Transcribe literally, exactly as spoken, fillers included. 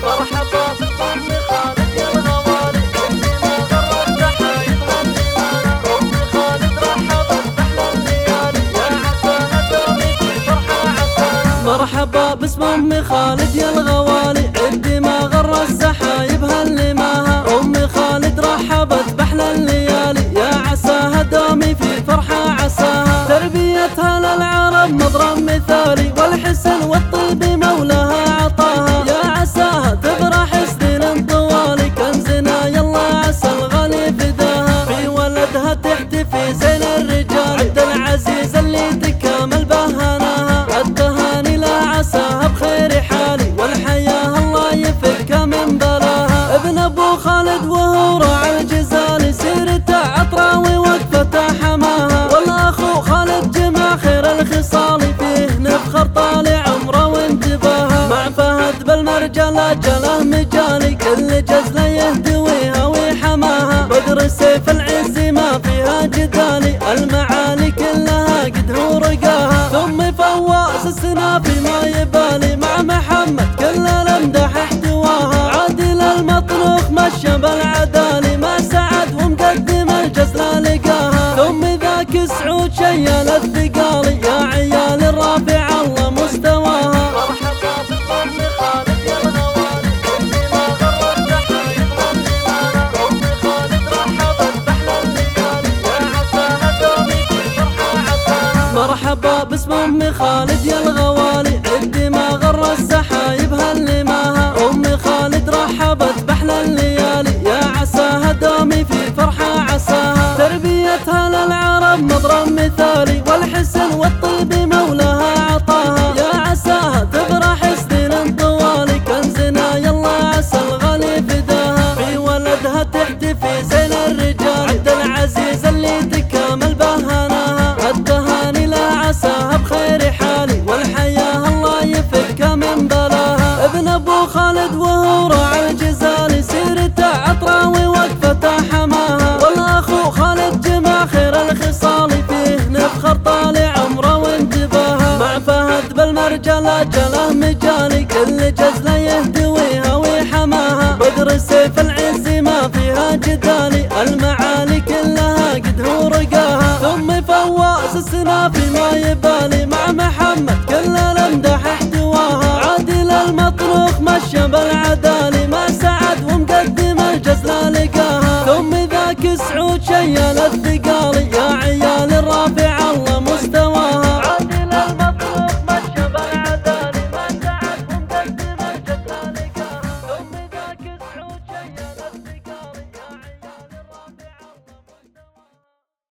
مرحبا بالأم خالد يا الغوالي اللي ما غرت حايبها الليالي. أم خالد رحبت بأحلى الليالي يا عساها دومك فرحة عساها. مرحبا باسم أم خالد يا الغوالي عندي ما غر السحايبها اللي ماها. أم خالد رحبت بأحلى الليالي يا عساها دومي في فرحة عساها. تربيتها للعرب مضرب مثالي والحسن والطيب مولاها عطاها. يا عساها تفرح سنين طوالي كنزنا يلا عسى الغالي فداها. في ولدها تحتفي زين الرجال عبد العزيز اللي تكامل بهناها. التهاني لا عساها بخير حالي والحياة الله يفكها من بلاها. ابن ابو خالد وهو راعي الجزالي سيرته عطراوي وقفته حماها. والاخو خالد جمع خير الخصال فيه نفخر طال عمره وانتباها. مع فهد بالمرجله جله مجالي كل جزله يهدويها ويحماها. بدر السيف العز ما فيها جدالي المعالي كلها قد هو رقاها. ثم فواز السنافي ما يبالي مع محمد كل الامدح احتواها. عادل المطروخ مشى بالعدالي ما سعد ومقدم الجزله لقاها. ثم ذاك سعود شيال الثقالي يا عيال الرافع الله مستواها. مرحبا بالأم خالد يا الغوالي اللي ما غرت حايبها الليالي. أم خالد رحبت بأحلى الليالي يا عساها دومك فرحة عساها. مرحبا باسم أم خالد يا الغوالي عندي ما غر السحايبها اللي ماها. أم خالد رحبت بأحلى الليالي يا عساها دومي في فرحة عساها. تربيتها للعرب مضرب مثالي والحسن والطيب مولاها عطاها. يا عساها تفرح سنين طوالي كنزنا يلا عسى الغالي فداها. في ولدها تحتفي زين الرجال عبد العزيز اللي تكامل بهناها. التهاني لا عساها بخير حالي والحياة الله يفكها من بلاها. ابن ابو خالد وهو راعي الجزالي سيرته عطراوي وقفته حماها. والاخو خالد جمع خير الخصال فيه نفخر طال عمره وانتباها. مع فهد بالمرجله جله مجالي كل جزله يهدويها ويحماها. بدر السيف العز ما فيها جدالي المعالي كلها قد هو رقاها. ثم فواز السنافي ما يبالي مع محمد كل الامدح احتواها. عادل المطروخ مشى بالعدالي ما سعد ومقدم الجزله لقاها. ثم ذاك سعود شيال الثقالي